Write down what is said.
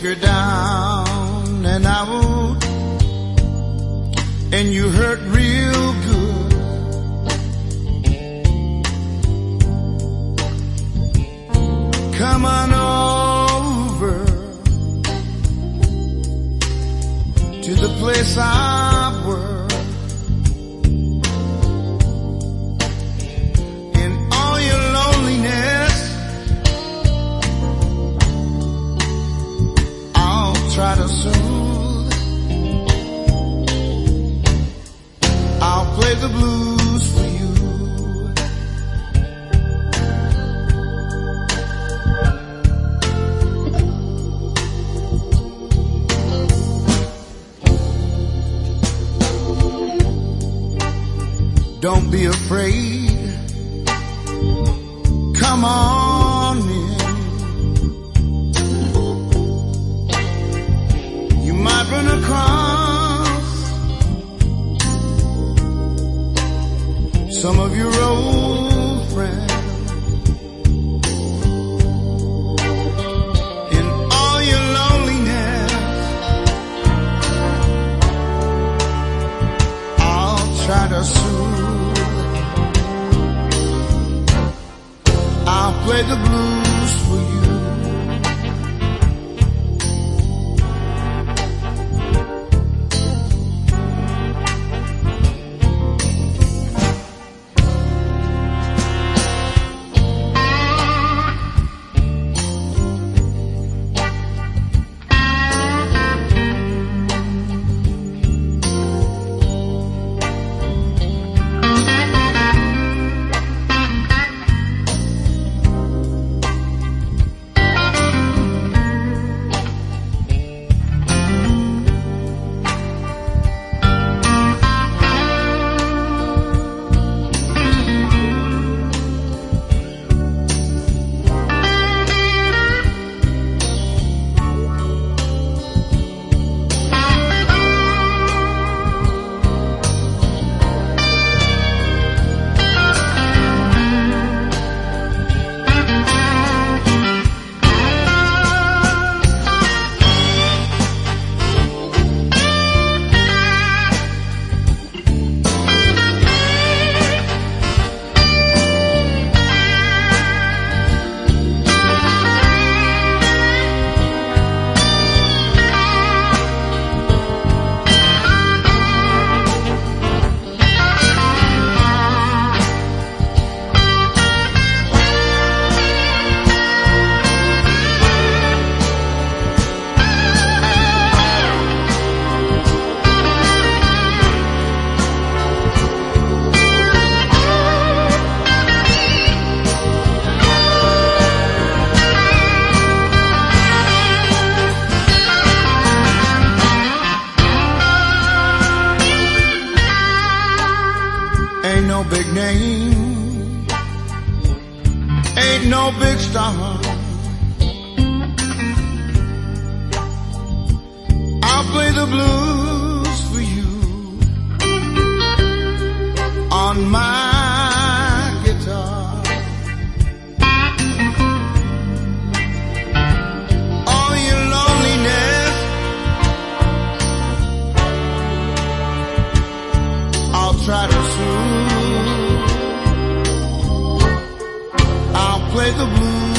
her down and out, and you hurt real good. Come on over to the place I work. In all your loneliness, I'll try to soothe. I'll play the blues for you. Don't be afraid, come on in. You might run across some of your old friends. In all your loneliness, I'll try to soothe. I'll play the blues for you. Ain't no big name, ain't no big star. I'll play the blues for you on my guitar. All your loneliness, I'll try to soothe. I'll play the blues.